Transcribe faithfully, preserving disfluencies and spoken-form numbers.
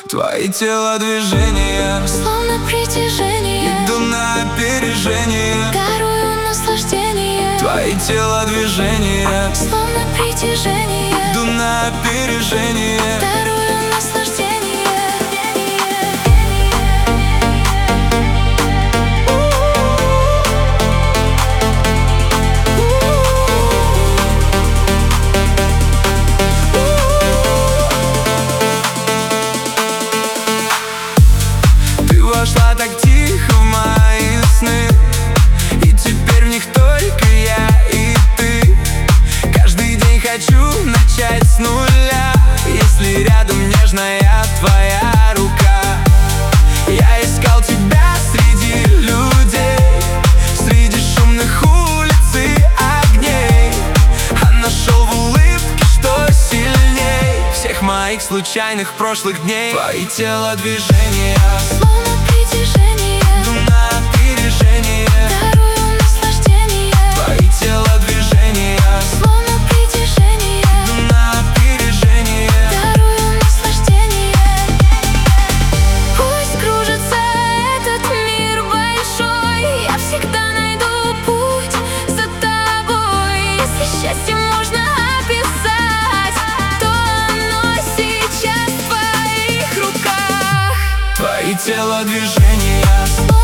Твои телодвижения словно притяжение, иду на опережение, дарую наслаждение. Твои телодвижения словно притяжение, иду на опережение, дарую наслаждение. Вошла так тихо в мои сны, и теперь в них только я и ты. Каждый день хочу начать с нуля, если рядом нежная твоя рука. Я искал тебя среди людей, среди шумных улиц и огней, а нашел в улыбке, что сильней всех моих случайных прошлых дней. Твои телодвижения Словно притяжение, иду на опережение, дарую наслаждение. Твои телодвижения Словно притяжение, иду на опережение, дарую наслаждение. Пусть кружится этот мир большой, я всегда найду путь за тобой. Если счастье можно описать, то оно сейчас в твоих руках. Твои телодвижения